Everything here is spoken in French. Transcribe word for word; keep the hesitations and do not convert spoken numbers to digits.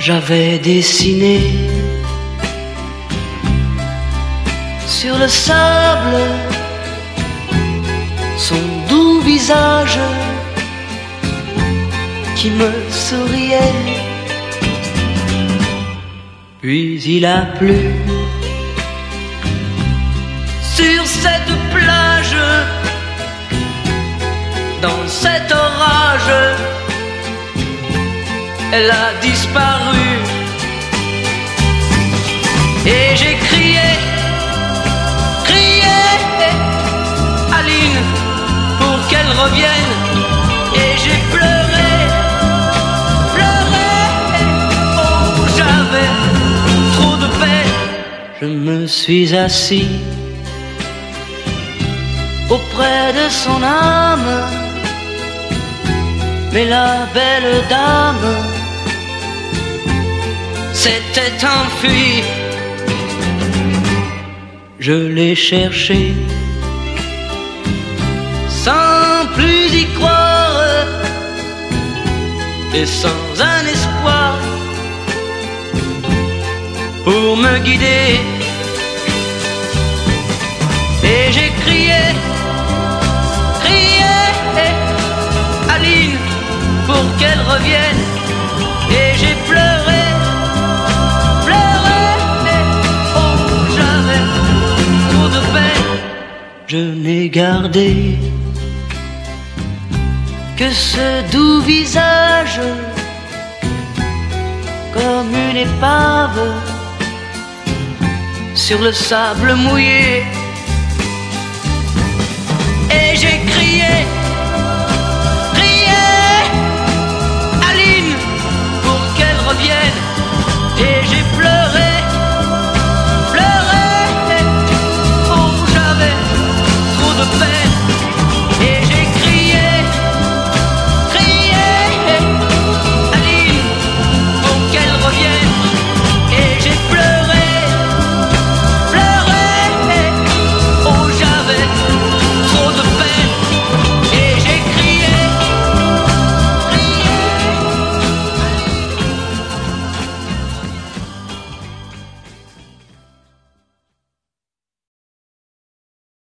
j'avais dessiné sur le sable son doux visage qui me souriait. Puis il a plu sur cette plage, dans cet orage, elle a disparu. Et j'ai crié, crié, Aline, pour qu'elle revienne. Et j'ai pleuré, pleuré, oh j'avais trop de peine. Je me suis assis auprès de son âme, mais la belle dame s'était enfuie. Je l'ai cherchée sans plus y croire et sans un espoir pour me guider. Et j'ai crié, crié, Aline, pour qu'elle revienne. Et j'ai pleuré, pleuré, oh j'avais trop de peine. Je n'ai gardé que ce doux visage comme une épave sur le sable mouillé. Et j'ai crié,